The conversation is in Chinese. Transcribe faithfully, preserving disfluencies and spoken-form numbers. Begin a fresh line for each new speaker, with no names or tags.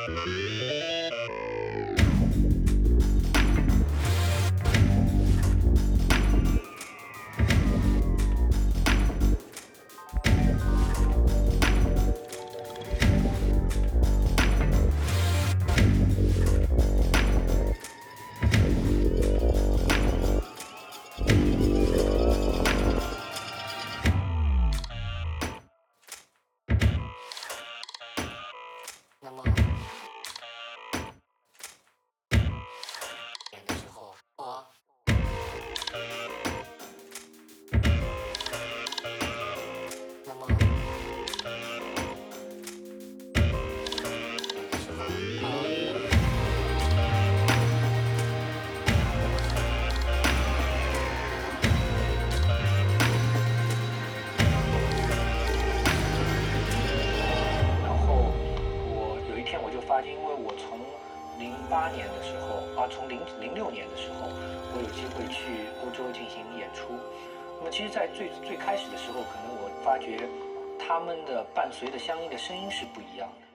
那么年的时候，我那么年的时候，我
然后我有一天我就发现，因为我从零八年的时候啊，从零零六年的时候，我有机会去欧洲进行演出。那么其实，在最最开始的时候，可能我发觉他们的伴随的相应的声音是不一样的。